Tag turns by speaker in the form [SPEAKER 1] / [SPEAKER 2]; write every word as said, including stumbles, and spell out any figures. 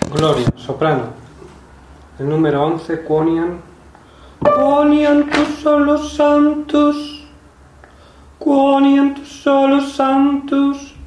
[SPEAKER 1] Gloria, soprano. El número once, Quonian. Quonian tu solos santos, Quonian tu solos santos,